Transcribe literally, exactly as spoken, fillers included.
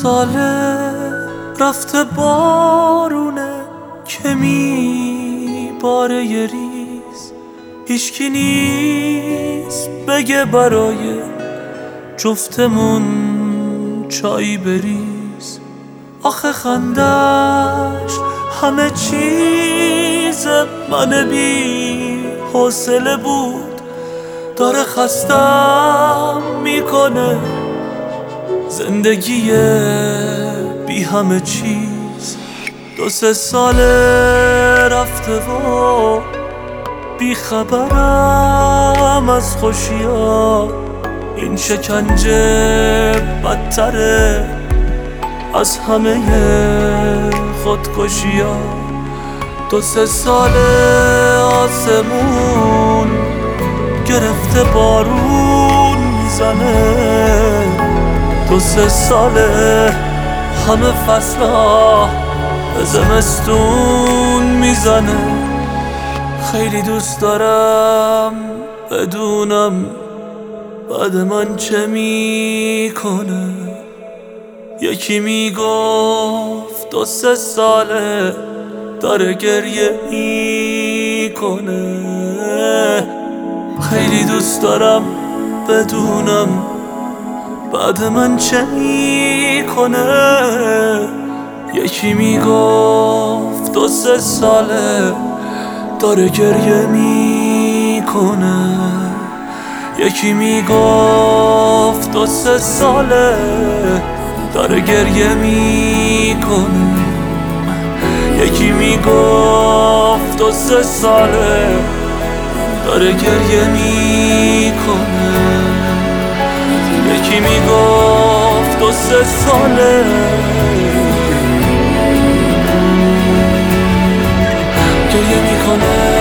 ساله رفته بارونه که میباره یه ریز، هیچکی نیست بگه برای جفتمون چایی بریز. آخه خندش همه چیز من بی حوصله بود، داره خستم میکنه زندگی بی همه چیز. دو سه ساله رفته و بی خبرم از خوشیا، این شکنجه بدتره از همه خودکشیا. دو سه ساله آسمون گرفته بارون میزنه، دو سه ساله همه فصلا به زمستون میزنه. خیلی دوست دارم بدونم بعد من چه میکنه. یکی میگفت دو سه ساله داره گریه میکنه. خیلی دوست دارم بدونم بعد من چه میکنه. یکی میگفت دو سه ساله داره گریه میکنه. یکی میگفت دو سه ساله داره گریه میکنه. یکی میگفت دو سه ساله داره گریه میکنه. یکی میگفت دو سه ساله گریه میکنه.